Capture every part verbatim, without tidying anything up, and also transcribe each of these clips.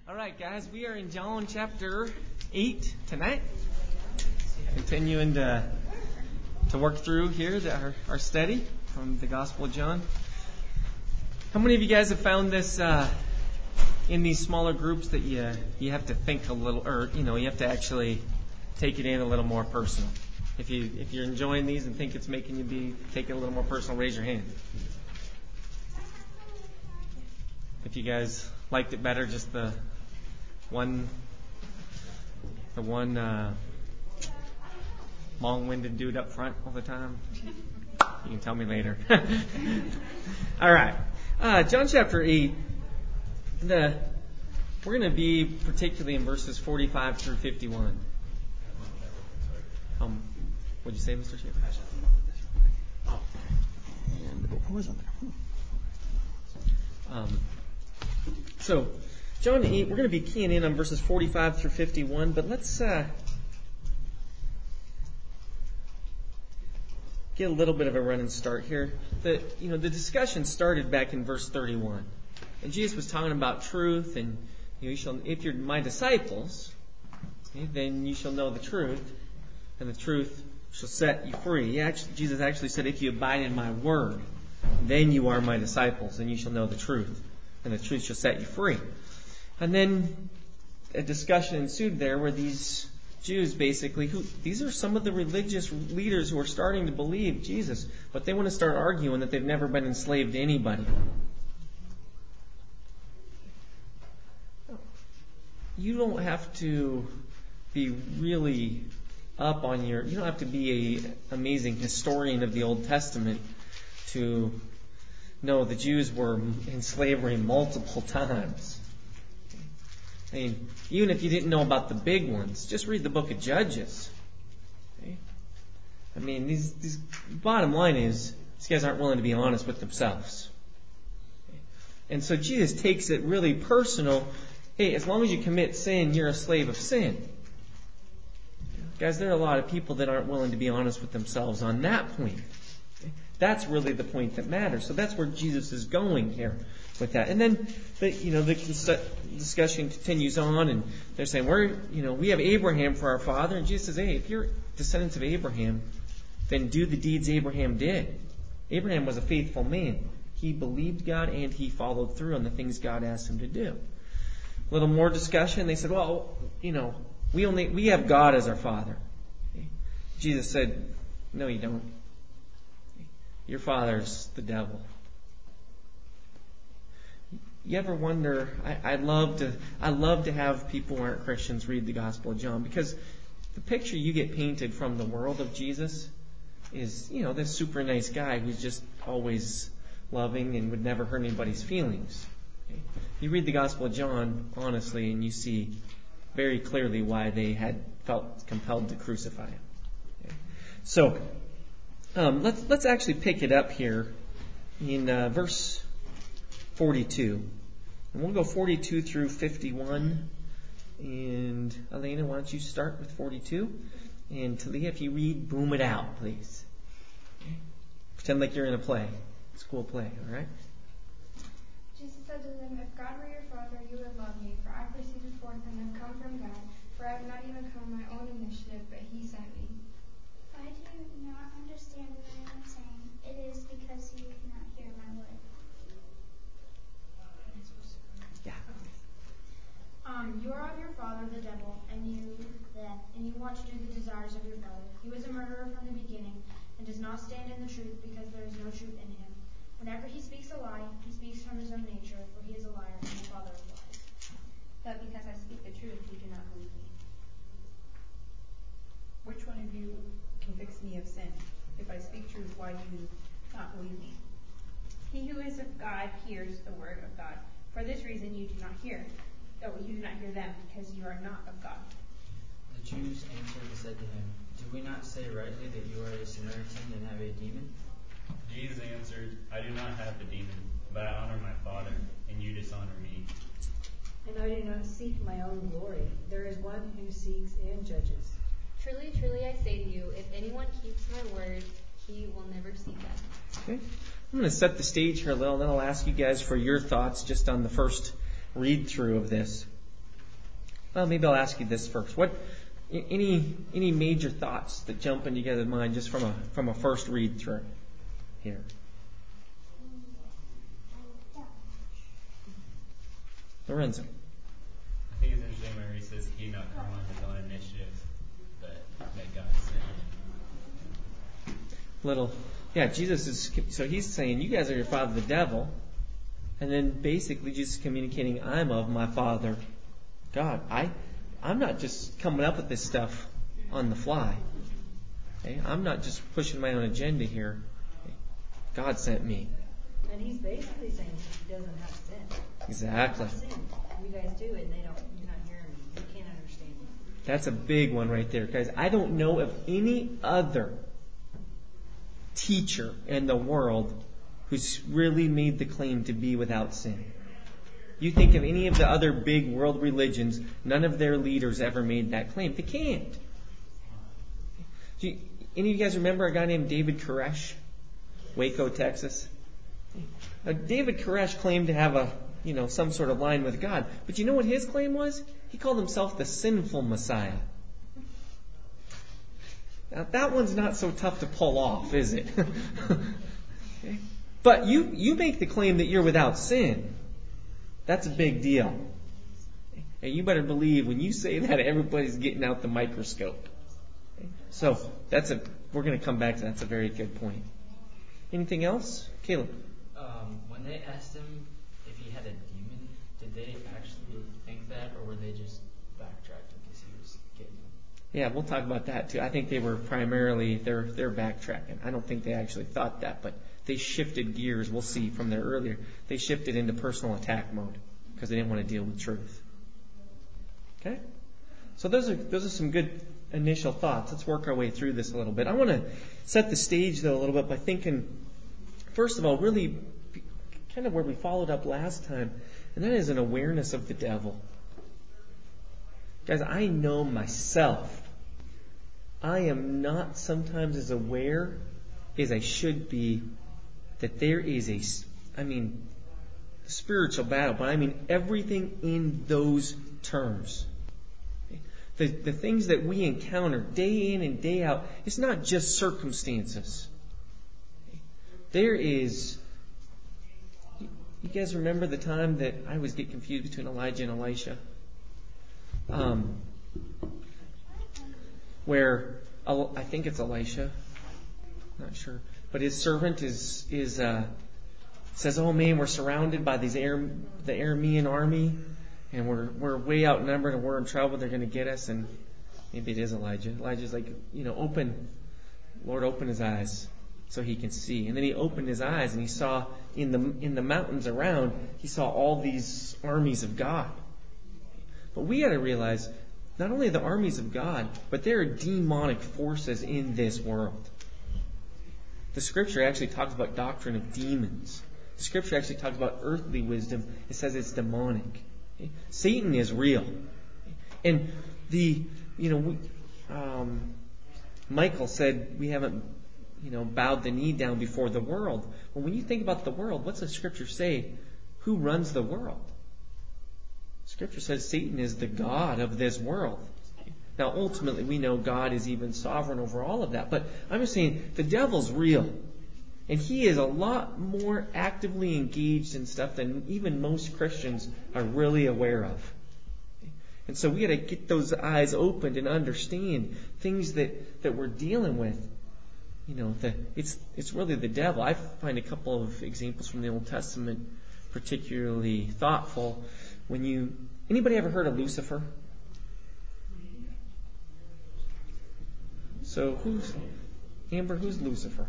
All right, guys, we are in John chapter eight tonight. Continuing to to work through here the, our, our study from the Gospel of John. How many of you guys have found this uh, in these smaller groups that you you have to think a little, or you know, you have to actually take it in a little more personal? If you if you're enjoying these and think it's making you be take it a little more personal, raise your hand. If you guys liked it better, just the one, the one uh, long-winded dude up front all the time. You can tell me later. All right, uh, John chapter eight. The we're going to be particularly in verses forty-five through fifty-one. Um, what'd you say, Mister Schaefer? Oh, and the book was on there. Um, so. John eight, we're going to be keying in on verses forty-five through fifty-one, but let's uh, get a little bit of a running start here. The you know the discussion started back in verse thirty-one, and Jesus was talking about truth, and you know, you shall, if you're my disciples, okay, then you shall know the truth, and the truth shall set you free. He actually, Jesus actually said, "If you abide in my word, then you are my disciples, and you shall know the truth, and the truth shall set you free." And then a discussion ensued there where these Jews basically, who these are some of the religious leaders who are starting to believe Jesus, but they want to start arguing that they've never been enslaved to anybody. You don't have to be really up on your, you don't have to be an amazing historian of the Old Testament to know the Jews were in slavery multiple times. I mean, even if you didn't know about the big ones, just read the book of Judges. Okay? I mean, these, these bottom line is, these guys aren't willing to be honest with themselves. Okay? And so Jesus takes it really personal. Hey, as long as you commit sin, you're a slave of sin. Guys, there are a lot of people that aren't willing to be honest with themselves on that point. Okay? That's really the point that matters. So that's where Jesus is going here with that. And then, the, you know, the discussion continues on, and they're saying, we're, you know, we have Abraham for our father. And Jesus says, hey, if you're descendants of Abraham, then do the deeds Abraham did. Abraham was a faithful man. He believed God, and he followed through on the things God asked him to do. A little more discussion. They said, well, you know, we only we have God as our father. Okay? Jesus said, no, you don't. Your father's the devil. You ever wonder? I, I love to. I love to have people who aren't Christians read the Gospel of John, because the picture you get painted from the world of Jesus is, you know, this super nice guy who's just always loving and would never hurt anybody's feelings. Okay? You read the Gospel of John honestly, and you see very clearly why they had felt compelled to crucify him. Okay? So um, let's let's actually pick it up here in uh, verse forty-two. And we'll go forty-two through fifty-one. And Elena, why don't you start with forty-two? And Talia, if you read, boom it out, please. Okay. Pretend like you're in a play, school play, all right? Jesus said to them, if God were your father, you would love me, for I proceeded forth and have come from God, for I have not even come on my own initiative, but he sent me. Why do you not understand what I am saying? It is because you cannot hear my word. Yeah. Um, you are of your father, the devil, and you that, and you want to do the desires of your father. He was a murderer from the beginning, and does not stand in the truth, because there is no truth in him. Whenever he speaks a lie, he speaks from his own nature, for he is a liar and the father of lies. But because I speak the truth, you do not believe me. Which one of you convicts me of sin? If I speak truth, why do you not believe me? He who is of God hears the word of God. For this reason you do not hear. Oh, you do not hear them, because you are not of God. The Jews answered and said to him, did we not say rightly that you are a Samaritan and have a demon? Jesus answered, I do not have a demon, but I honor my Father, and you dishonor me. And I do not seek my own glory. There is one who seeks and judges. Truly, truly, I say to you, if anyone keeps my word, he will never see death. Okay. I'm going to set the stage here a little, and then I'll ask you guys for your thoughts just on the first read through of this. Well, maybe I'll ask you this first. What any any major thoughts that jump into your mind just from a from a first read through here? Lorenzo. I think it's interesting where he says he not come on his own initiative, but that God sent him. Little, yeah. Jesus is so he's saying you guys are your father, the devil, and then basically Jesus is communicating, I'm of my Father, God. I, I'm not just coming up with this stuff on the fly. Okay? I'm not just pushing my own agenda here. Okay? God sent me. And he's basically saying he doesn't have sin. Exactly. Sin. You guys do it, and they don't. You're not hearing me. You can't understand me. That's a big one right there, guys. I don't know of any other teacher in the world who's really made the claim to be without sin. You think of any of the other big world religions, none of their leaders ever made that claim. They can't. Do you, any of you guys remember a guy named David Koresh? Waco, Texas. Now, David Koresh claimed to have a, you know, some sort of line with God. But you know what his claim was? He called himself the sinful Messiah. Now, that one's not so tough to pull off, is it? Okay. But you, you make the claim that you're without sin. That's a big deal. And you better believe when you say that, everybody's getting out the microscope. Okay. So that's a. We're going to come back to that. That's a very good point. Anything else, Caleb? Um, when they asked him if he had a demon, did they actually think that, or were they just backtracking because he was getting them? Yeah, we'll talk about that too. I think they were primarily they're they're backtracking. I don't think they actually thought that, but they shifted gears. We'll see from there earlier. They shifted into personal attack mode because they didn't want to deal with truth. Okay, so those are those are some good initial thoughts. Let's work our way through this a little bit. I want to set the stage though a little bit by thinking, first of all, really kind of where we followed up last time, and that is an awareness of the devil. Guys, I know myself. I am not sometimes as aware as I should be that there is a, I mean, spiritual battle, but I mean everything in those terms. The, the things that we encounter day in and day out, it's not just circumstances. There is, you guys remember the time that I always get confused between Elijah and Elisha? Um, where I think it's Elisha, not sure, but his servant is is uh, says, "Oh man, we're surrounded by these Aram, the Aramean army, and we're we're way outnumbered, and we're in trouble. They're going to get us." And maybe it is Elijah. Elijah's like, you know, open, Lord, open his eyes so he can see. And then he opened his eyes, and he saw in the in the mountains around, he saw all these armies of God. But we got to realize, not only the armies of God, but there are demonic forces in this world. The Scripture actually talks about doctrine of demons. The Scripture actually talks about earthly wisdom. It says it's demonic. Okay? Satan is real. And the, you know, we, um, Michael said we haven't, you know, bowed the knee down before the world. Well, when you think about the world, what's the Scripture say? Who runs the world? Scripture says Satan is the god of this world. Now, ultimately, we know God is even sovereign over all of that. But I'm just saying, the devil's real. And he is a lot more actively engaged in stuff than even most Christians are really aware of. And so we got to get those eyes opened and understand things that, that we're dealing with. You know, the, it's it's really the devil. I find a couple of examples from the Old Testament particularly thoughtful. When you, anybody ever heard of Lucifer? So who's, Amber, who's Lucifer?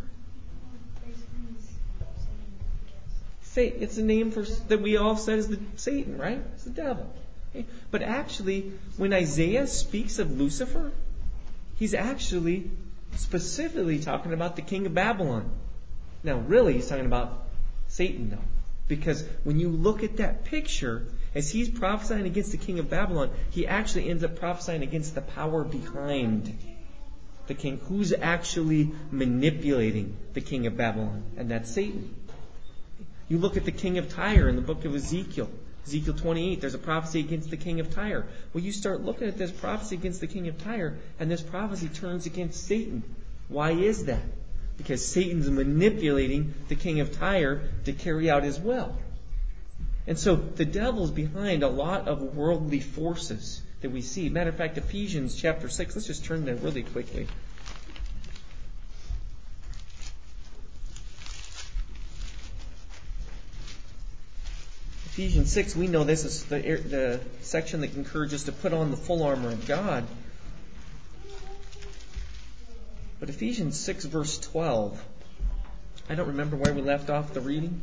Say, it's a name for that we all said is the Satan, right? It's the devil. Okay? But actually, when Isaiah speaks of Lucifer, he's actually specifically talking about the king of Babylon. Now, really, he's talking about Satan, though. Because when you look at that picture, as he's prophesying against the king of Babylon, he actually ends up prophesying against the power behind the king. Who's actually manipulating the king of Babylon? And that's Satan. You look at the king of Tyre in the book of Ezekiel. Ezekiel twenty-eight, there's a prophecy against the king of Tyre. Well, you start looking at this prophecy against the king of Tyre, and this prophecy turns against Satan. Why is that? Because Satan's manipulating the king of Tyre to carry out his will. And so the devil's behind a lot of worldly forces that we see. Matter of fact, Ephesians chapter six, let's just turn there really quickly. Ephesians six, we know this is the, the section that encourages us to put on the full armor of God. But Ephesians six, verse twelve, I don't remember where we left off the reading.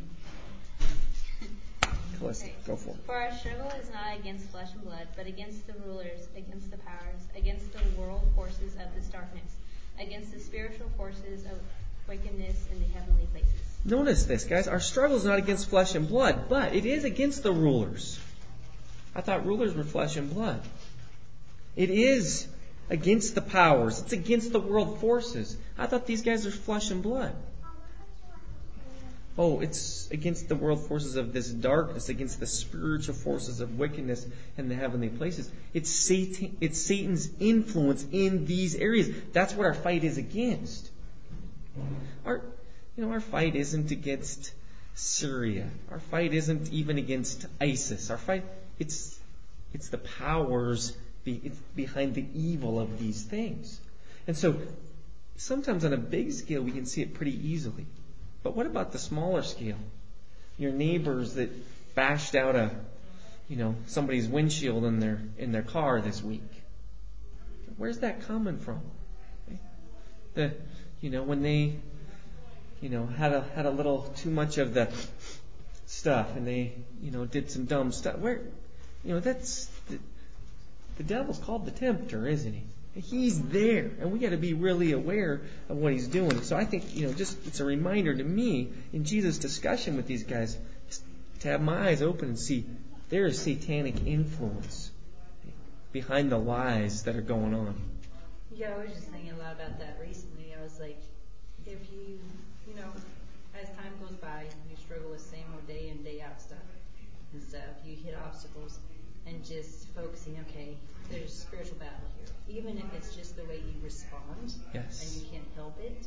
Let's go for it. For our struggle is not against flesh and blood, but against the rulers, against the powers, against the world forces of this darkness, against the spiritual forces of wickedness in the heavenly places. Notice this, guys. Our struggle is not against flesh and blood, but it is against the rulers. I thought rulers were flesh and blood. It is against the powers. It's against the world forces. I thought these guys are flesh and blood. Oh, it's against the world forces of this darkness, against the spiritual forces of wickedness in the heavenly places. It's Satan, it's Satan's influence in these areas. That's what our fight is against. Our, you know, our fight isn't against Syria. Our fight isn't even against ISIS. Our fight, it's, it's the powers be, it's behind the evil of these things. And so, sometimes on a big scale, we can see it pretty easily. But what about the smaller scale? Your neighbors that bashed out a, you know, somebody's windshield in their in their car this week. Where's that coming from? The, you know, when they, you know, had a had a little too much of the stuff, and they, you know, did some dumb stuff. Where, you know, that's the, the devil's called the tempter, isn't he? He's there, and we got to be really aware of what he's doing. So I think, you know, just it's a reminder to me in Jesus' discussion with these guys to have my eyes open and see there is satanic influence behind the lies that are going on. Yeah, I was just thinking a lot about that recently. I was like, if you, you know, as time goes by, you struggle with same old day in, day out stuff and stuff. You hit obstacles and just focusing, okay, there's spiritual battle here. Even if it's just the way you respond, yes, and you can't help it.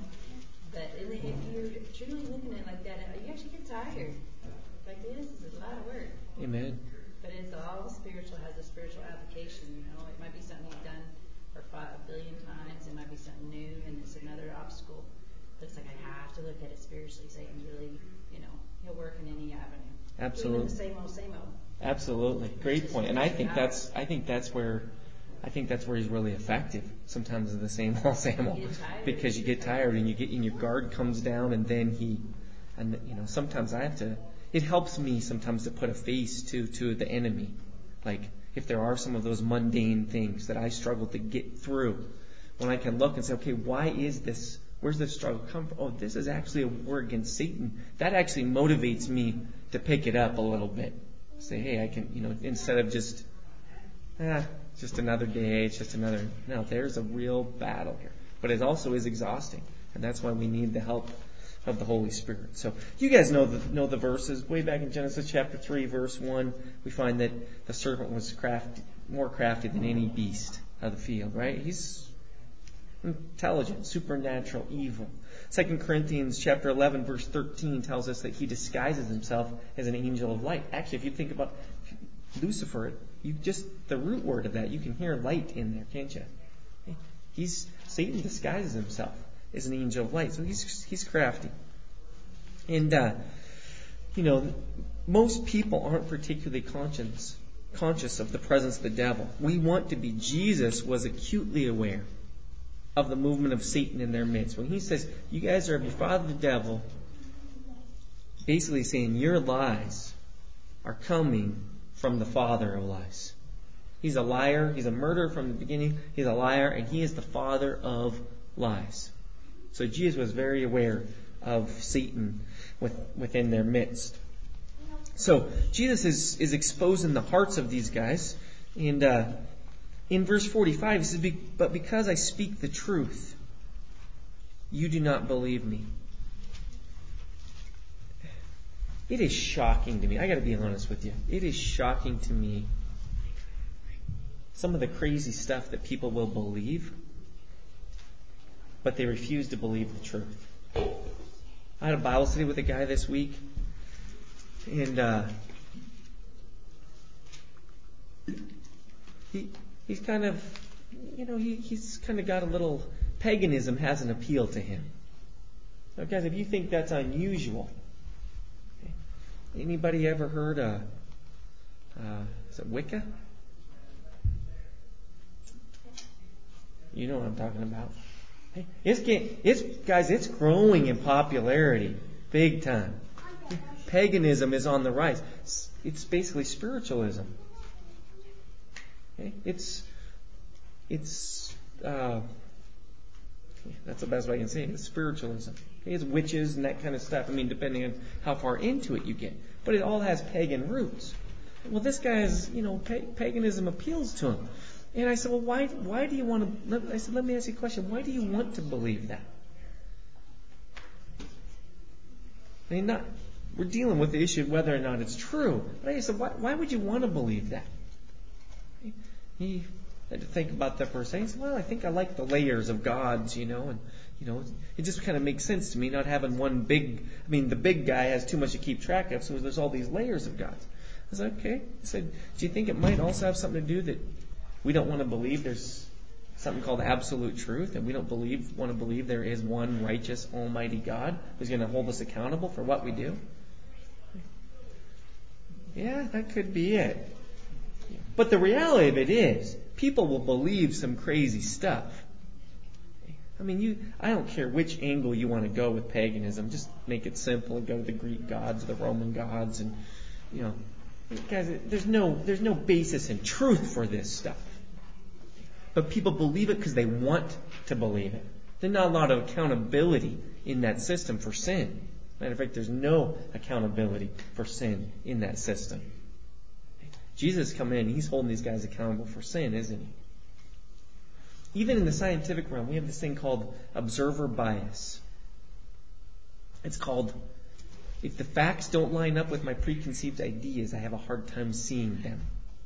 But if you're truly looking at it like that, you actually get tired. Like this is a lot of work. Amen. But it's all spiritual, has a spiritual application. You know, it might be something you've done for five billion times. It might be something new, and it's another obstacle. But it's like I have to look at it spiritually. Satan's really, you know, he'll work in any avenue. Absolutely. Even the same old, same old. Absolutely, great point. And I think that's I think that's where I think that's where he's really effective. Sometimes the same old, same old, because you get tired and you get and your guard comes down, and then he, and you know sometimes I have to. It helps me sometimes to put a face to to the enemy, like if there are some of those mundane things that I struggle to get through, when I can look and say, okay, why is this? Where's this struggle come from? Oh, this is actually a war against Satan. That actually motivates me to pick it up a little bit. Say, hey, I can, you know, instead of just, ah, it's just another day, it's just another, no, there's a real battle here. But it also is exhausting, and that's why we need the help of the Holy Spirit. So you guys know the, know the verses. Way back in Genesis chapter three, verse one, we find that the serpent was crafty, more crafty than any beast of the field, right? He's intelligent, supernatural, evil. Second Corinthians chapter eleven, verse thirteen tells us that he disguises himself as an angel of light. Actually, if you think about Lucifer, you just the root word of that, you can hear light in there, can't you? He's Satan disguises himself as an angel of light, so he's he's crafty. And uh, you know, most people aren't particularly conscious conscious of the presence of the devil. We want to be. Jesus was acutely aware of the movement of Satan in their midst. When he says, you guys are of your father the devil, basically saying your lies are coming from the father of lies. He's a liar, he's a murderer from the beginning, he's a liar, and he is the father of lies. So Jesus was very aware of Satan with, within their midst. So Jesus is, is exposing the hearts of these guys, and uh, in verse forty-five, he says, but because I speak the truth, you do not believe me. It is shocking to me. I got to be honest with you. It is shocking to me some of the crazy stuff that people will believe, but they refuse to believe the truth. I had a Bible study with a guy this week, and uh, he he's kind of, you know, he, he's kind of got a little, paganism has an appeal to him. Now, guys, if you think that's unusual, okay, anybody ever heard of, uh, is it Wicca? You know what I'm talking about. Hey, it's, getting, it's guys, it's growing in popularity, big time. Paganism is on the rise. It's, it's basically spiritualism. Okay? It's, it's, uh, that's the best way I can say it. It's spiritualism. Okay? It's witches and that kind of stuff. I mean, depending on how far into it you get, but it all has pagan roots. Well, this guy is, you know, pa- paganism appeals to him. And I said, well, why why do you want to, I said, let me ask you a question. Why do you want to believe that? I mean, not, we're dealing with the issue of whether or not it's true. But I said, why, why would you want to believe that? He had to think about that for a second. He said, well, I think I like the layers of gods, you know, and, you know, it just kind of makes sense to me not having one big, I mean, the big guy has too much to keep track of, so there's all these layers of gods. I said, okay. I said, do you think it might also have something to do that we don't want to believe there's something called absolute truth, and we don't believe want to believe there is one righteous, almighty God who's going to hold us accountable for what we do? Yeah, that could be it. But the reality of it is, people will believe some crazy stuff. I mean, you. I don't care which angle you want to go with paganism. Just make it simple and go to the Greek gods, the Roman gods, and, you know, guys, there's no there's no basis in truth for this stuff. But people believe it because they want to believe it. There's not a lot of accountability in that system for sin. Matter of fact, there's no accountability for sin in that system. Jesus coming in, he's holding these guys accountable for sin, isn't he? Even in the scientific realm, we have this thing called observer bias. It's called, if the facts don't line up with my preconceived ideas, I have a hard time seeing them.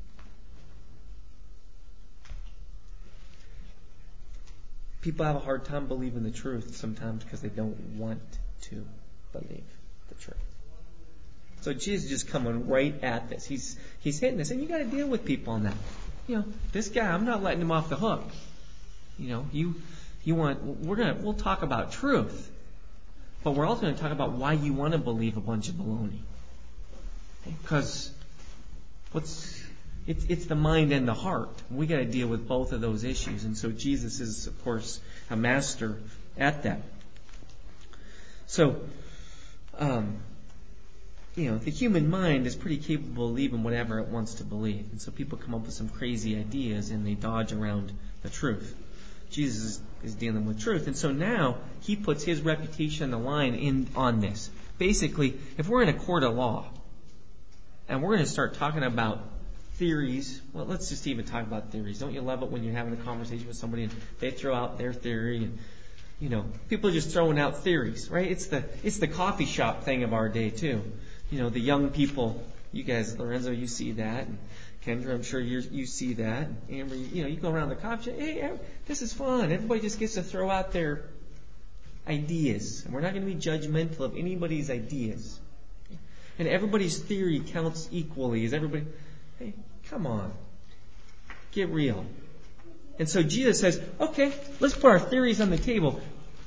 People have a hard time believing the truth sometimes because they don't want to believe the truth. So Jesus is just coming right at this. He's he's hitting this, and you got to deal with people on that. You know, this guy, I'm not letting him off the hook. You know, you you want we're gonna we'll talk about truth, but we're also going to talk about why you want to believe a bunch of baloney. Because what's It's, it's the mind and the heart. We got to deal with both of those issues. And so Jesus is, of course, a master at that. So, um, you know, the human mind is pretty capable of believing whatever it wants to believe. And so people come up with some crazy ideas and they dodge around the truth. Jesus is, is dealing with truth. And so now he puts his reputation on the line in on this. Basically, if we're in a court of law and we're going to start talking about theories. Well, let's just even talk about theories. Don't you love it when you're having a conversation with somebody and they throw out their theory and, you know, people are just throwing out theories, right? It's the it's the coffee shop thing of our day too. You know, the young people, you guys, Lorenzo, you see that, and Kendra, I'm sure you you see that. And Amber, you know, you go around the coffee shop, hey, this is fun. Everybody just gets to throw out their ideas, and we're not going to be judgmental of anybody's ideas. And everybody's theory counts equally. Is everybody? Hey, come on. Get real. And so Jesus says, okay, let's put our theories on the table.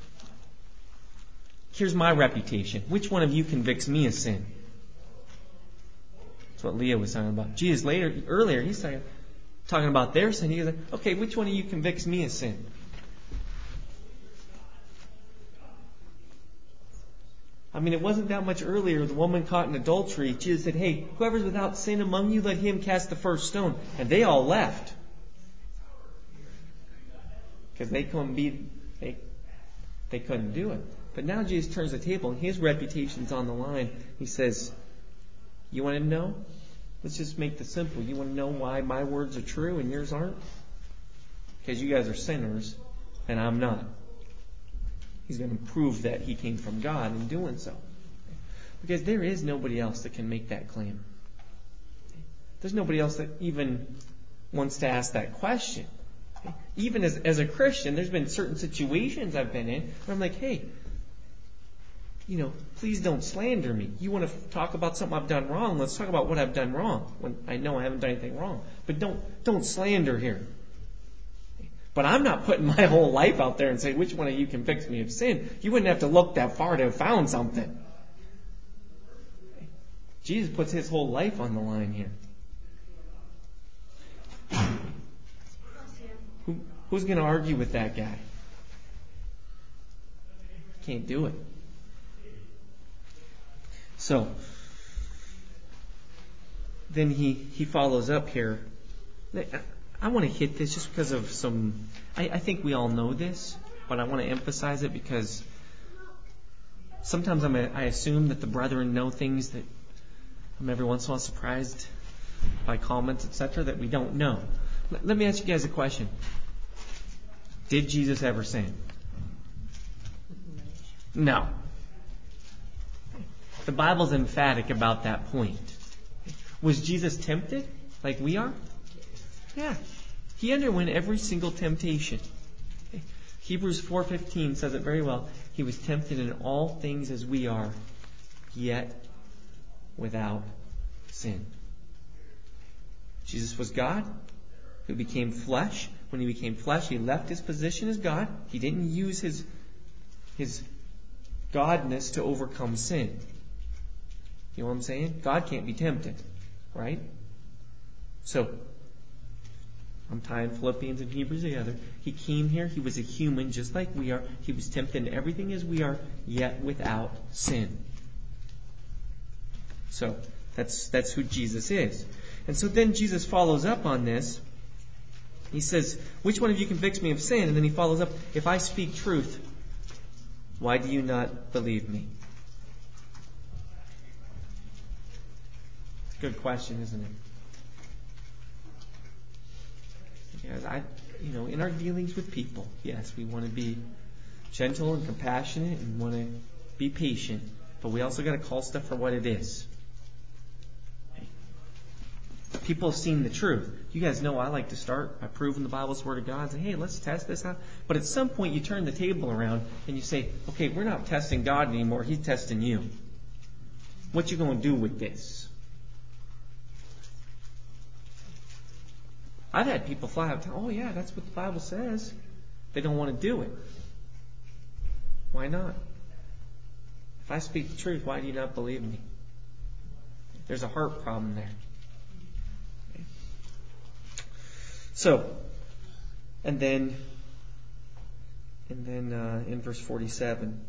Here's my reputation. Which one of you convicts me of sin? That's what Leah was talking about. Jesus later, earlier, he's talking, talking about their sin. He was like, okay, which one of you convicts me of sin? I mean, it wasn't that much earlier, the woman caught in adultery, Jesus said, hey, whoever's without sin among you, let him cast the first stone. And they all left. Because they couldn't be, they, they couldn't do it. But now Jesus turns the table and his reputation's on the line. He says, you want to know? Let's just make this simple. You want to know why my words are true and yours aren't? Because you guys are sinners and I'm not. He's going to prove that he came from God in doing so. Because there is nobody else that can make that claim. There's nobody else that even wants to ask that question. Even as, as a Christian, there's been certain situations I've been in where I'm like, hey, you know, please don't slander me. You want to f- talk about something I've done wrong? Let's talk about what I've done wrong when I know I haven't done anything wrong. But don't don't slander here. But I'm not putting my whole life out there and say, which one of you convicts me of sin? You wouldn't have to look that far to have found something. Jesus puts his whole life on the line here. Who, who's going to argue with that guy? Can't do it. So, then he, he follows up here. I, I want to hit this just because of some... I, I think we all know this, but I want to emphasize it because sometimes I'm a, I assume that the brethren know things that I'm every once in a while surprised by comments, et cetera, that we don't know. Let, let me ask you guys a question. Did Jesus ever sin? No. The Bible's emphatic about that point. Was Jesus tempted like we are? Yeah. He underwent every single temptation. Hebrews four fifteen says it very well. He was tempted in all things as we are, yet without sin. Jesus was God who became flesh. When he became flesh, he left his position as God. He didn't use his, his godness to overcome sin. You know what I'm saying? God can't be tempted, right? So, I'm tying Philippians and Hebrews together. He came here. He was a human just like we are. He was tempted in everything as we are, yet without sin. So, that's that's who Jesus is. And so then Jesus follows up on this. He says, which one of you convicts me of sin? And then he follows up, if I speak truth, why do you not believe me? Good question, isn't it? Because I, you know, in our dealings with people, yes, we want to be gentle and compassionate and want to be patient, but we also got to call stuff for what it is. People have seen the truth. You guys know I like to start by proving the Bible's Word of God and say, hey, let's test this out. But at some point you turn the table around and you say, okay, we're not testing God anymore. He's testing you. What you going to do with this? I've had people fly out, oh yeah, that's what the Bible says. They don't want to do it. Why not? If I speak the truth, why do you not believe me? There's a heart problem there. Okay. So, and then, and then uh, in verse forty-seven,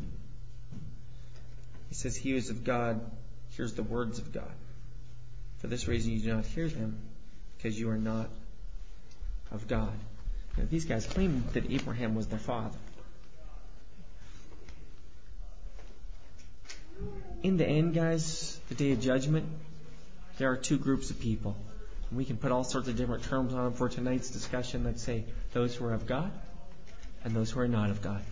he says, he who is of God hears the words of God. For this reason you do not hear them, because you are not of God. Now, these guys claim that Abraham was their father. In the end, guys, the day of judgment, there are two groups of people. And we can put all sorts of different terms on them for tonight's discussion that say those who are of God and those who are not of God.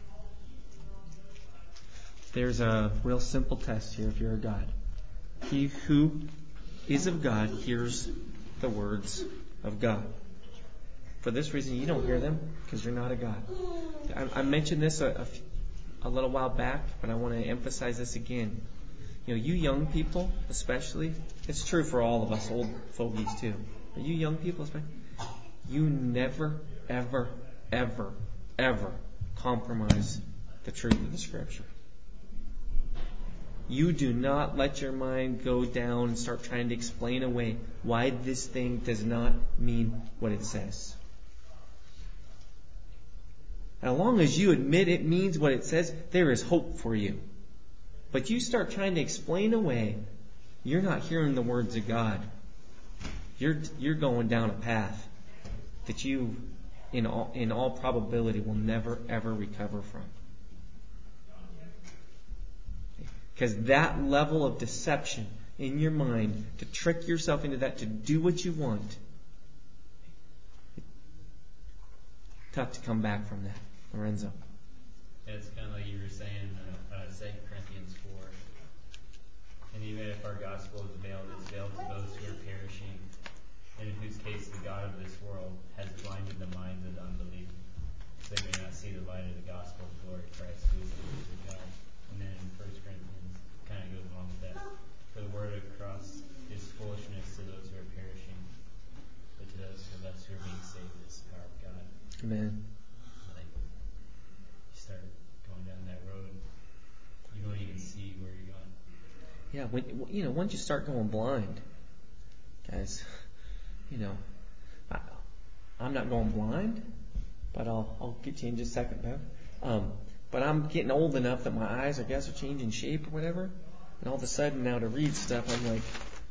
There's a real simple test here if you're a God. He who is of God hears the words of God. For this reason, you don't hear them because you're not a God. I, I mentioned this a, a, a little while back, but I want to emphasize this again. You know, you young people, especially, it's true for all of us old fogies too. But you young people, especially, you never, ever, ever, ever compromise the truth of the Scripture. You do not let your mind go down and start trying to explain away why this thing does not mean what it says. As long as you admit it means what it says, there is hope for you. But you start trying to explain away, you're not hearing the words of God. You're you're going down a path that you, in all, in all probability, will never, ever recover from. Because that level of deception in your mind, to trick yourself into that, to do what you want, it's tough to come back from that. Lorenzo. Yeah, it's kind of like you were saying, uh, uh, Second Corinthians four. And even if our gospel is veiled, it's veiled to those who are perishing, and in whose case the God of this world has blinded the minds of the unbelieving, so they may not see the light of the gospel of the glory of Christ, who is the image of God. And then in First Corinthians, kind of goes along with that. For the word of the cross is foolishness to those who are perishing, but to those of us who are being saved is the power of God. Amen. Like, you start going down that road, you don't even see where you're going. Yeah, when you know, once you start going blind, guys, you know, I, I'm not going blind, but I'll I'll get to you in just a second, Bev. Um, but I'm getting old enough that my eyes, I guess, are changing shape or whatever, and all of a sudden now to read stuff, I'm like,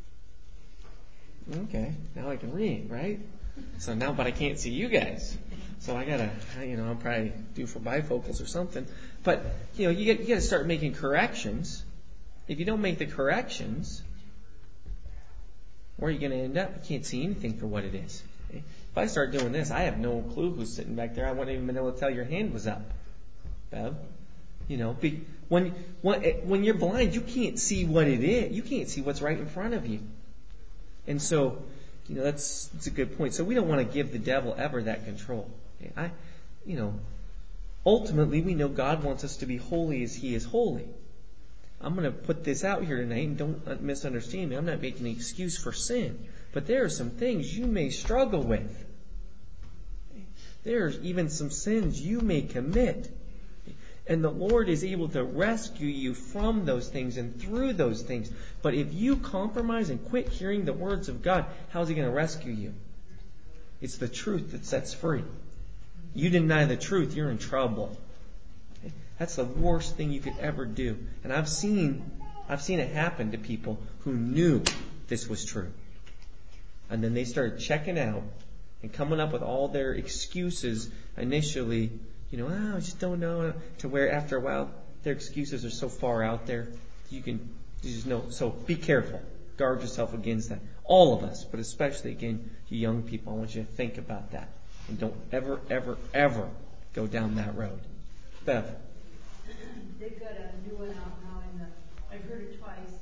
okay, now I can read, right? So now, but I can't see you guys, so I gotta, you know, I'll probably do for bifocals or something. But you know, you get you got to start making corrections. If you don't make the corrections, where are you going to end up? You can't see anything for what it is. If I start doing this, I have no clue who's sitting back there. I wouldn't even been able to tell your hand was up, Bev. You know, be, when when when you're blind, you can't see what it is. You can't see what's right in front of you. And so, you know, that's that's a good point. So we don't want to give the devil ever that control. I, you know, ultimately we know God wants us to be holy as He is holy. I'm going to put this out here tonight, and don't misunderstand me. I'm not making an excuse for sin. But there are some things you may struggle with. There are even some sins you may commit. And the Lord is able to rescue you from those things and through those things. But if you compromise and quit hearing the words of God, how's He going to rescue you? It's the truth that sets free. You deny the truth, you're in trouble. That's the worst thing you could ever do. And I've seen I've seen it happen to people who knew this was true. And then they started checking out and coming up with all their excuses initially, you know, oh, I just don't know, to where after a while their excuses are so far out there, you can you just know. So be careful. Guard yourself against that. All of us, but especially, again, you young people, I want you to think about that. And don't ever, ever, ever go down that road. Bev. They've got a new one out now, and I've heard it twice.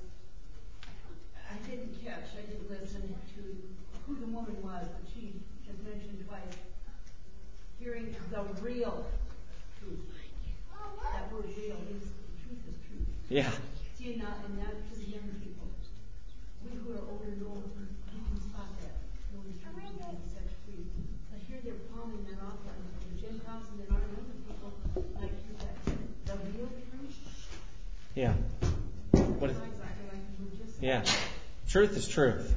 I didn't catch, I didn't listen to who the woman was, but she has mentioned twice hearing the real truth. That word real means the truth is truth. Yeah. See, now, and that to the young people. We who are older know we can spot that. Know the truth and set free. But here they're palming that off on the Gentiles, and then our other people like you that the real truth. Yeah. What is, yeah. Truth is truth.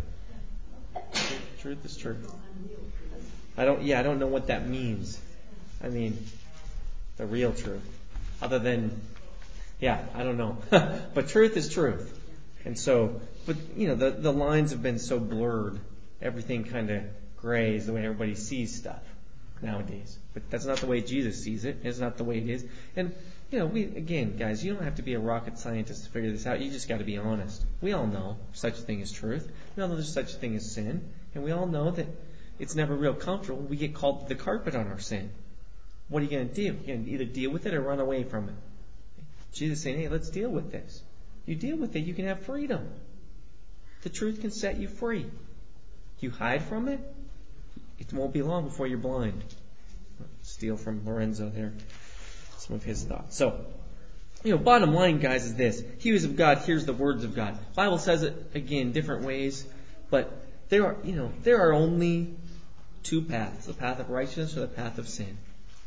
Truth is truth. I don't. Yeah, I don't know what that means. I mean, the real truth. Other than, yeah, I don't know. But truth is truth. And so, but you know, the the lines have been so blurred. Everything kind of grays the way everybody sees stuff nowadays. But that's not the way Jesus sees it. It's not the way it is. And you know, we again, guys, you don't have to be a rocket scientist to figure this out. You just got to be honest. We all know such a thing as truth. We all know there's such a thing as sin, and we all know that it's never real comfortable. We get called to the carpet on our sin. What are you going to do? You're going to either deal with it or run away from it. Jesus is saying, hey, let's deal with this. You deal with it, you can have freedom. The truth can set you free. You hide from it, it won't be long before you're blind. Steal from Lorenzo there some of his thoughts. So, you know, bottom line, guys, is this. He who is of God hears the words of God. The Bible says it, again, different ways. But there are, you know, there are only two paths. The path of righteousness or the path of sin.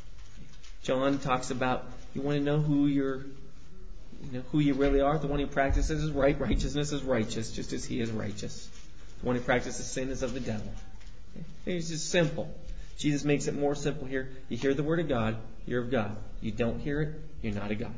John talks about, you want to know who you're, you know, who you really are? The one who practices is right. Righteousness is righteous, just as he is righteous. The one who practices sin is of the devil. It's just simple. Jesus makes it more simple here. You hear the word of God, you're of God. You don't hear it, you're not of God.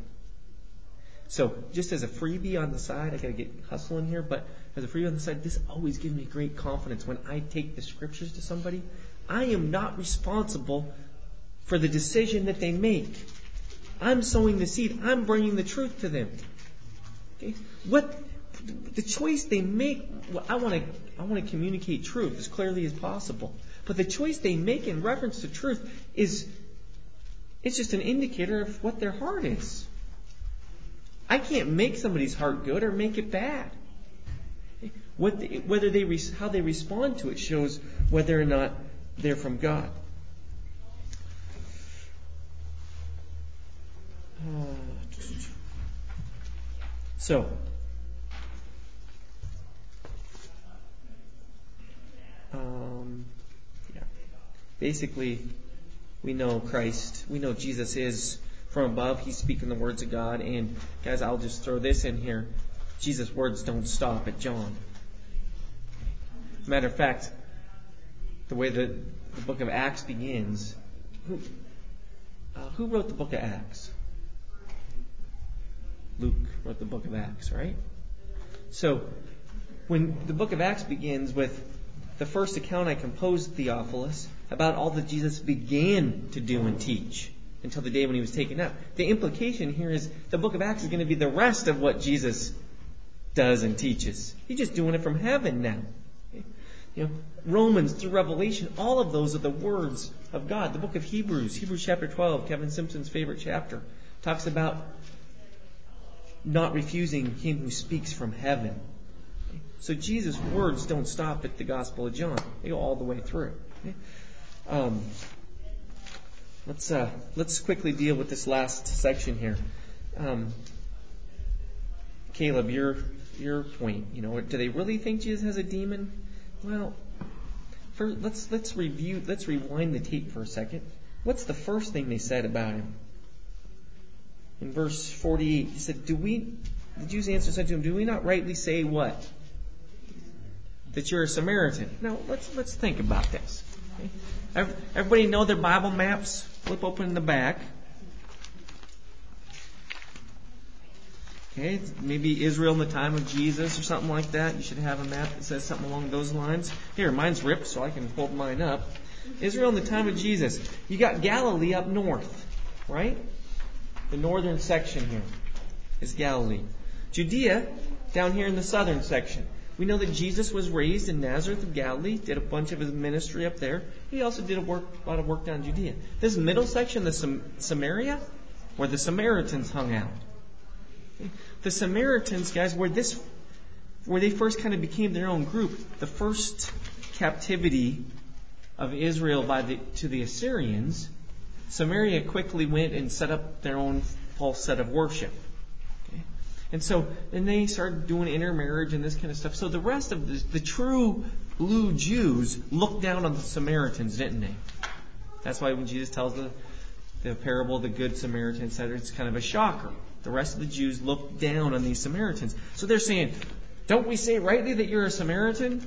So, just as a freebie on the side, I got to get hustling here, but as a freebie on the side, this always gives me great confidence when I take the scriptures to somebody. I am not responsible for the decision that they make. I'm sowing the seed. I'm bringing the truth to them. Okay? What the choice they make, well, I want to I want to communicate truth as clearly as possible. But the choice they make in reference to truth is it's just an indicator of what their heart is. I can't make somebody's heart good or make it bad. What they, whether they how they respond to it shows whether or not they're from God. Uh, so, um, yeah, basically, we know Christ, we know Jesus is from above. He's speaking the words of God. And guys, I'll just throw this in here. Jesus' words don't stop at John. Matter of fact, the way that the book of Acts begins, who, uh, who wrote the book of Acts? Luke wrote the book of Acts, right? So, when the book of Acts begins with the first account I composed, Theophilus, about all that Jesus began to do and teach until the day when he was taken up. The implication here is the book of Acts is going to be the rest of what Jesus does and teaches. He's just doing it from heaven now. You know, Romans through Revelation, all of those are the words of God. The book of Hebrews, Hebrews chapter twelve, Kevin Simpson's favorite chapter, talks about not refusing him who speaks from heaven. So Jesus' words don't stop at the Gospel of John. They go all the way through. Um, let's uh, let's quickly deal with this last section here. Um, Caleb, your your point. You know, do they really think Jesus has a demon? Well, for, let's let's review. Let's rewind the tape for a second. What's the first thing they said about him? In verse forty-eight, he said, "Do we?" The Jews answered, said to him, "Do we not rightly say what? That you're a Samaritan?" Now let's let's think about this. Okay? Everybody know their Bible maps? Flip open in the back. Okay, maybe Israel in the time of Jesus or something like that. You should have a map that says something along those lines. Here, mine's ripped, so I can hold mine up. Israel in the time of Jesus. You got Galilee up north, right? The northern section here is Galilee. Judea down here in the southern section. We know that Jesus was raised in Nazareth of Galilee, did a bunch of his ministry up there. He also did a, work, a lot of work down in Judea. This middle section, the Sam- Samaria, where the Samaritans hung out. The Samaritans, guys, where this, where they first kind of became their own group. The first captivity of Israel by the, to the Assyrians, Samaria quickly went and set up their own false set of worship. Okay? And so then they started doing intermarriage and this kind of stuff. So the rest of the, the true blue Jews looked down on the Samaritans, didn't they? That's why when Jesus tells the, the parable of the Good Samaritan, et cetera, it's kind of a shocker. The rest of the Jews looked down on these Samaritans. So they're saying, don't we say rightly that you're a Samaritan?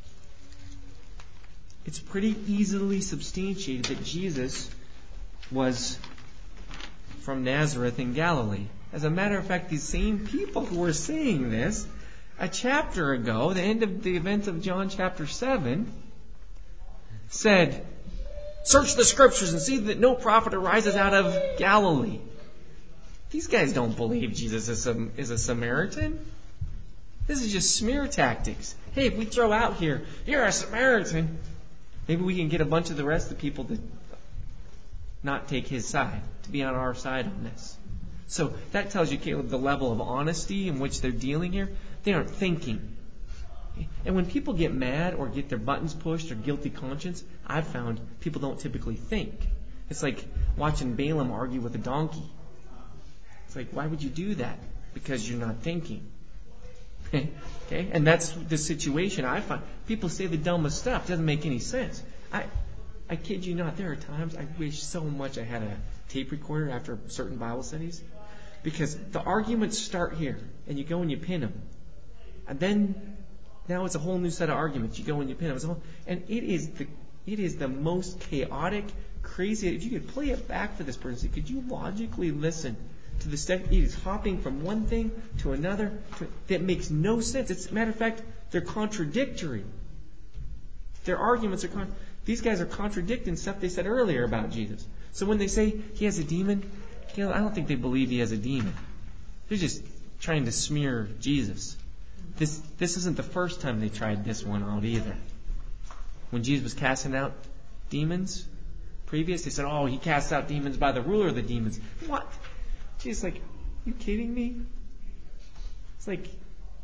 It's pretty easily substantiated that Jesus was from Nazareth in Galilee. As a matter of fact, these same people who were saying this a chapter ago, the end of the events of John chapter seven, said, search the scriptures and see that no prophet arises out of Galilee. These guys don't believe Jesus is a, is a Samaritan. This is just smear tactics. Hey, if we throw out here, you're a Samaritan, maybe we can get a bunch of the rest of the people to not take his side, to be on our side on this. So that tells you, Caleb, the level of honesty in which they're dealing here. They aren't thinking. And when people get mad or get their buttons pushed or guilty conscience, I've found people don't typically think. It's like watching Balaam argue with a donkey. It's like, why would you do that? Because you're not thinking. Okay? And that's the situation I find. People say the dumbest stuff. It doesn't make any sense. I I kid you not, there are times I wish so much I had a tape recorder after certain Bible studies. Because the arguments start here, and you go and you pin them. And then, now it's a whole new set of arguments. You go and you pin them. It's a whole, and it is the it is the most chaotic, crazy. If you could play it back for this person, could you logically listen to the step? It is hopping from one thing to another to, that makes no sense. It's, as a matter of fact, they're contradictory. Their arguments are con- these guys are contradicting stuff they said earlier about Jesus. So when they say he has a demon, you know, I don't think they believe he has a demon. They're just trying to smear Jesus. This this isn't the first time they tried this one out either. When Jesus was casting out demons, previous, they said, oh, he casts out demons by the ruler of the demons. What? Jesus, like, are you kidding me? It's like,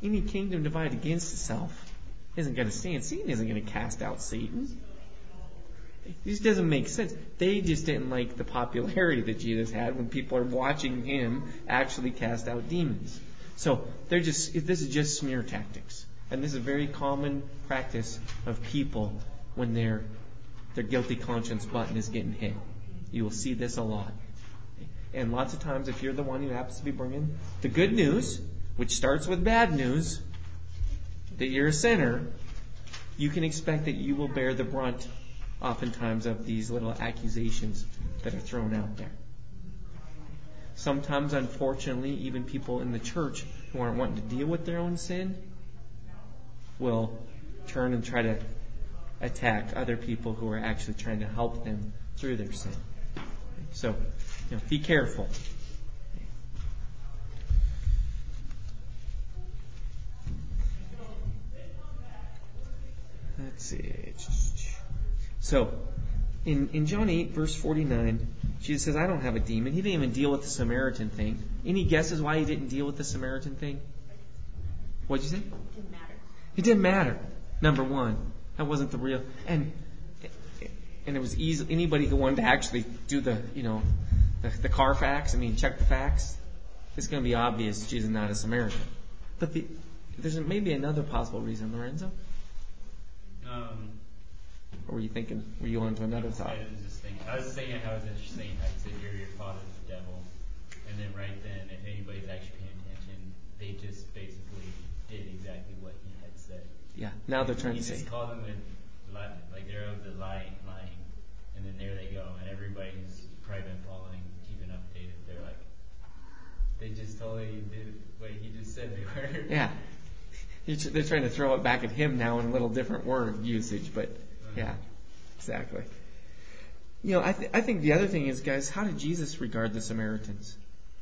any kingdom divided against itself isn't going to stand. Satan isn't going to cast out Satan. It just doesn't make sense. They just didn't like the popularity that Jesus had when people are watching him actually cast out demons. So they're just this is just smear tactics. And this is a very common practice of people when their their guilty conscience button is getting hit. You will see this a lot. And lots of times, if you're the one who happens to be bringing the good news, which starts with bad news, that you're a sinner, you can expect that you will bear the brunt, oftentimes, of these little accusations that are thrown out there. Sometimes, unfortunately, even people in the church who aren't wanting to deal with their own sin will turn and try to attack other people who are actually trying to help them through their sin. So, you know, be careful. Let's see. So, in, in John eight, verse forty-nine, Jesus says, I don't have a demon. He didn't even deal with the Samaritan thing. Any guesses why he didn't deal with the Samaritan thing? What'd you say? It didn't matter. It didn't matter. Number one, that wasn't the real. And and it was easy. Anybody who wanted to actually do the, you know, the, the Carfax, I mean, check the facts, it's going to be obvious Jesus is not a Samaritan. But the, there's maybe another possible reason, Lorenzo. Um, or were you thinking? Were you on to another thought? I was just thinking. I was thinking how it's interesting how you said you're your father's the devil, and then right then, if anybody's actually paying attention, they just basically did exactly what he had said. Yeah. Now they're trying he to say. He just called them a, like they're of the lying, lying, and then there they go, and everybody who's probably been following, keeping updated, they're like, they just totally did what he just said they were. Yeah. They're trying to throw it back at him now in a little different word usage, but yeah, exactly. You know, I, th- I think the other thing is, guys, how did Jesus regard the Samaritans?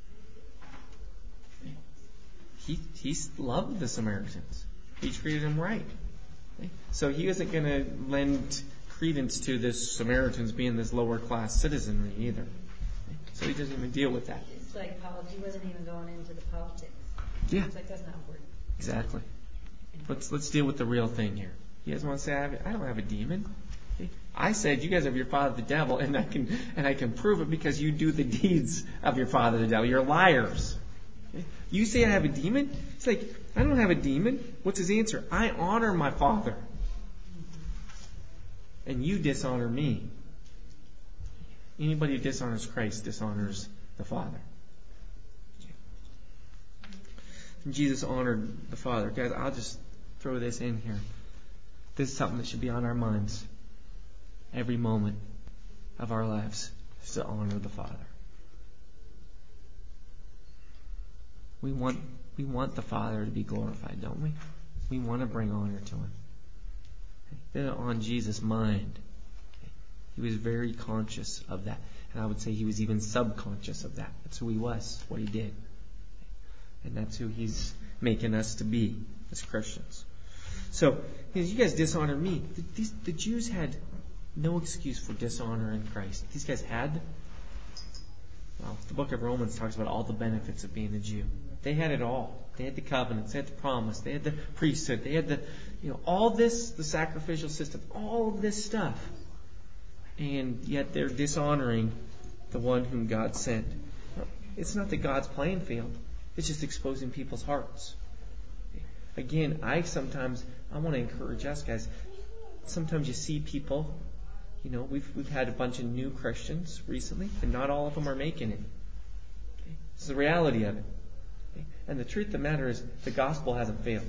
He he loved the Samaritans. He treated them right. So he wasn't going to lend credence to this Samaritans being this lower class citizenry either. So he doesn't even deal with that. It's like politics. He wasn't even going into the politics. Yeah. It's like that's not important. Exactly. Let's let's deal with the real thing here. You guys want to say I, have, I don't have a demon? I said you guys have your father the devil, and I can and I can prove it because you do the deeds of your father the devil. You're liars. You say I have a demon? It's like, I don't have a demon. What's his answer? I honor my Father. And you dishonor me. Anybody who dishonors Christ dishonors the Father. And Jesus honored the Father. Guys, I'll just throw this in here. This is something that should be on our minds every moment of our lives, is to honor the Father. We want we want the Father to be glorified, don't we? We want to bring honor to Him. Then on Jesus' mind, He was very conscious of that. And I would say He was even subconscious of that. That's who He was, what He did. And that's who He's making us to be as Christians. So, you guys dishonor me. The, these, the Jews had no excuse for dishonoring Christ. These guys had, well, the book of Romans talks about all the benefits of being a Jew. They had it all. They had the covenants, they had the promise, they had the priesthood, they had the, you know, all this, the sacrificial system, all of this stuff. And yet they're dishonoring the one whom God sent. It's not that God's playing field. It's just exposing people's hearts. Again, I sometimes, I want to encourage us guys. Sometimes you see people, you know, we've we've had a bunch of new Christians recently, and not all of them are making it. Okay? It's the reality of it. Okay? And the truth of the matter is, the gospel hasn't failed.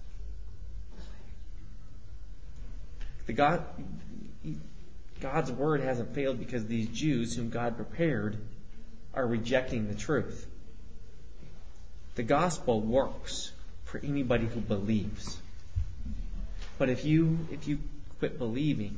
The God, God's word hasn't failed because these Jews whom God prepared are rejecting the truth. The gospel works for anybody who believes. But if you if you quit believing,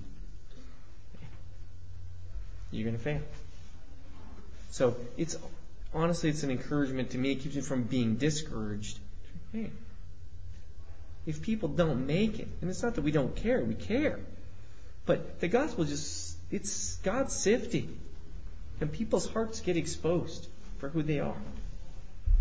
you're going to fail. So it's honestly it's an encouragement to me. It keeps me from being discouraged. Hey, if people don't make it, and it's not that we don't care, we care. But the gospel just, it's God's sifting. And people's hearts get exposed for who they are.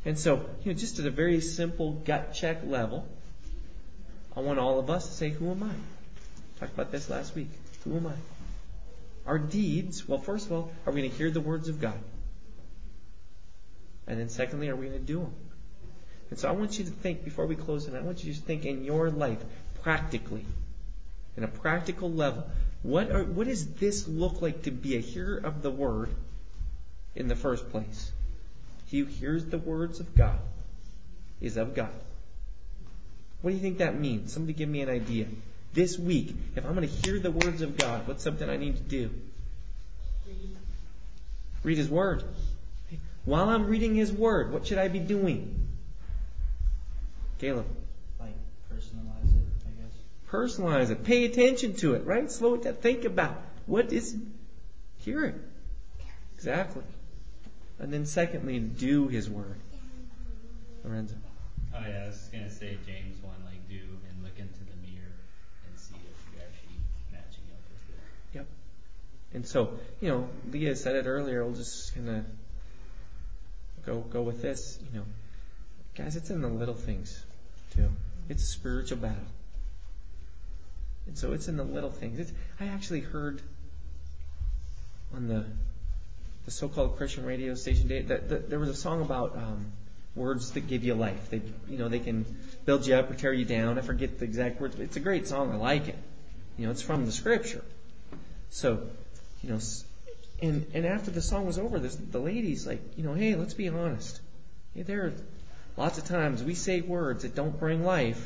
And so, you know, just at a very simple gut check level, I want all of us to say, who am I? Talked about this last week. Who am I? Our deeds, well, first of all, are we going to hear the words of God? And then secondly, are we going to do them? And so I want you to think, before we close tonight, I want you to think in your life, practically, in a practical level, what are, what does this look like to be a hearer of the Word in the first place? He who hears the words of God is of God. What do you think that means? Somebody give me an idea. This week, if I'm going to hear the words of God, what's something I need to do? Read. Read His Word. While I'm reading His Word, what should I be doing? Caleb. Like, personalize it, I guess. Personalize it. Pay attention to it, right? Slow it down. Think about what is it. Hear it. Exactly. And then secondly, do His Word. Lorenzo. Oh yeah, I was just gonna say James one, like do and look into the mirror and see if you're actually matching up with it. Yep. And so, you know, Leah said it earlier. We'll just kind of go go with this. You know, guys, it's in the little things too. It's a spiritual battle, and so it's in the little things. It's, I actually heard on the the so-called Christian radio station day that, that there was a song about um, words that give you life. They, you know, they can build you up or tear you down. I forget the exact words, but it's a great song. I like it. You know, it's from the Scripture. So, you know, and and after the song was over, this, the lady's like, you know, hey, let's be honest. Hey, there are lots of times we say words that don't bring life.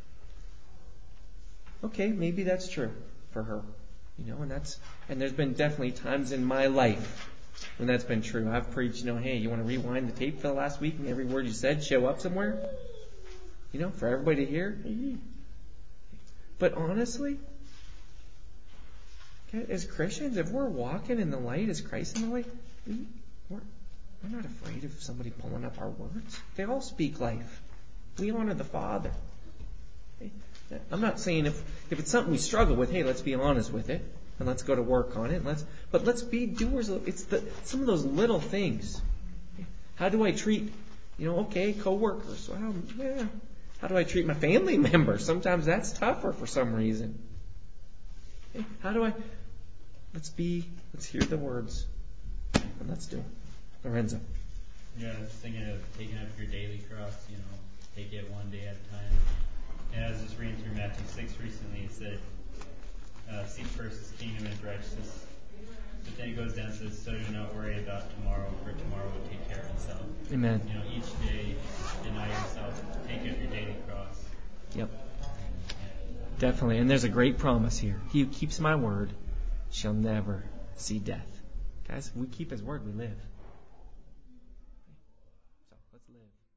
Okay, maybe that's true for her. You know, and that's and there's been definitely times in my life when that's been true. I've preached, you know, hey, you want to rewind the tape for the last week and every word you said show up somewhere? You know, for everybody to hear? But honestly, as Christians, if we're walking in the light as Christ in the light, we, we're, we're not afraid of somebody pulling up our words. They all speak life. We honor the Father. I'm not saying if, if it's something we struggle with, hey, let's be honest with it. And let's go to work on it. Let's, but let's be doers. It's the, some of those little things. How do I treat, you know, okay, coworkers? Well, yeah. How do I treat my family members? Sometimes that's tougher for some reason. Okay, how do I? Let's be. Let's hear the words, and let's do it. Lorenzo. Yeah, I was thinking of taking up your daily cross. You know, take it one day at a time. And I was just reading through Matthew six recently. It said, Uh, seek first His kingdom and His righteousness. But then it goes down and says, so do not worry about tomorrow, for tomorrow will take care of itself. Amen. You know, each day, deny yourself, take up your daily cross. Yep. Definitely. And there's a great promise here. He who keeps my word shall never see death. Guys, if we keep His word, we live. So let's live.